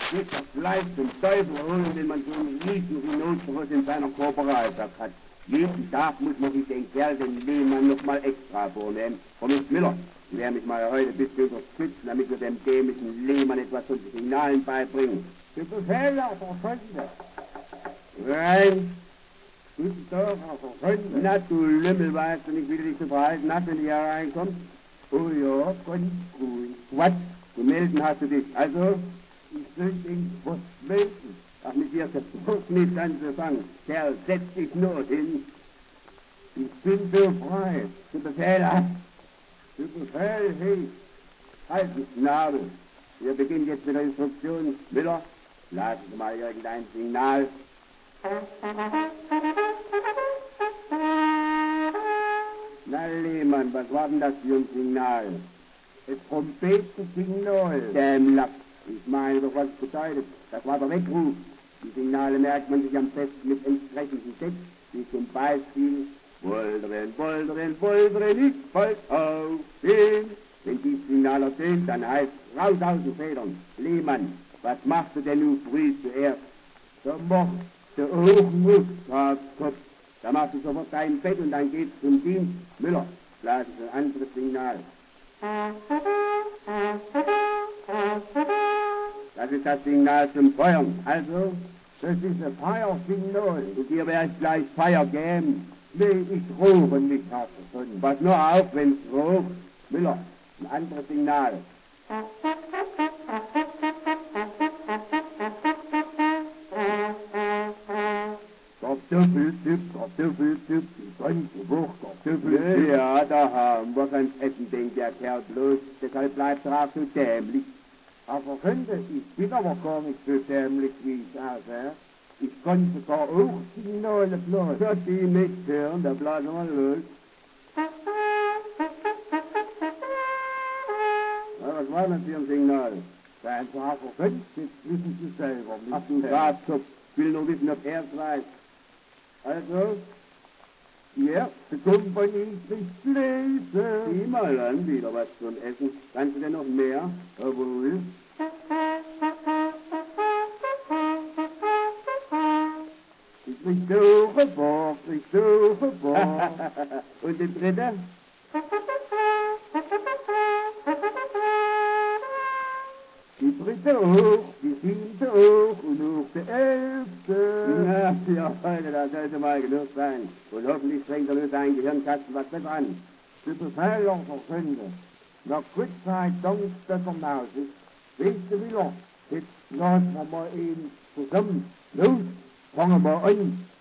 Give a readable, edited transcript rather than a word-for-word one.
geht das Fleisch zum Teufel holen, wenn man so einen riesigen Notbrust in seiner Körperalltag hat. Jeden Tag muss man sich den Kerl, den Lehmann, noch mal extra vornehmen. Komm ins Miller, ich werde mich mal heute ein bisschen unterstützen, damit wir dem dämlichen Lehmann etwas von Signalen beibringen. Zu Befehl, Herr Verschwinde. Rein! Guten Tag, Herr Verschwinde. Na, du Lümmel, weißt du nicht, wie du dich zu verhalten hast, wenn du hier reinkommst? Oh ja, ganz gut. Was? Zu melden hast du dich. Also? Ich will Ihnen was melden. Ach, mit dir versucht nichts anzufangen. Kerl, setz dich nur hin. Ich bin so frei. Zu Befehl ab. Zu Befehl, hey. Halt die Schnabel. Wir beginnen jetzt mit der Instruktion. Müller, lassen Sie mal irgendein Signal. Na, Lehmann, was war denn das für ein Signal? Ein Trompetensignal. Dämmlack. Ich meine doch, was es bedeutet. Das war der Weckruf. Die Signale merkt man sich am besten mit entsprechendem Text, wie zum Beispiel Wolderen, Wolderen, Wolderen, ich fall auf den. Wenn dieses Signal ertönt, dann heißt raus aus den Federn. Lehmann, was machst du denn nun früh zuerst? Da macht der Hochmut. Kopf. Da machst du sofort dein Bett und dann geht's zum Dienst. Müller, blasen Sie ein anderes Signal. Das ist das Signal zum Feuern. Also, Das ist ein Feiersignal. und dir werde ich gleich Feuer geben. Nee, ich rufe nicht, Herr Verschwinde. Pass nur auf, wenn's hoch. Müller, ein anderes Signal. Kartoffeltipp, Kartoffeltipp, die ganze Woche Kartoffeltipp. Ja, da haben wir ganz Essen, denkt der Kerl bloß. Deshalb bleibt er auch so dämlich. Herr Verschwinde, ich bin aber gar nicht so dämlich, wie ich aussehe. Ich kann sogar auch Signale blasen. Ja, die nicht hören, da blasen wir los. Na, was war das für ein Signal? Seien Sie, Herr Verschwinde, das wissen Sie selber nicht. Ach du Ratzopf, ich will nur wissen, ob er es weiß. Also, Die erste Kompanie kriegt Gläser. sieh mal an, wieder was zum Essen. Kannst du denn noch mehr? Jawohl. Ich krieg Suche, ich suche, Und die dritte? Die dritte hoch, die siebte hoch und hoch die 11. Na, ja, Leute, da sollte mal genug sein. Und hoffentlich strengt er nur seinen Gehirnkasten was besser an. Zu Befehl, Herr Verschwinde. Nach Kurzzeit dank der Vermausis. Weißt du, Willer, jetzt lassen wir mal ihn zusammen. Los, fangen wir an.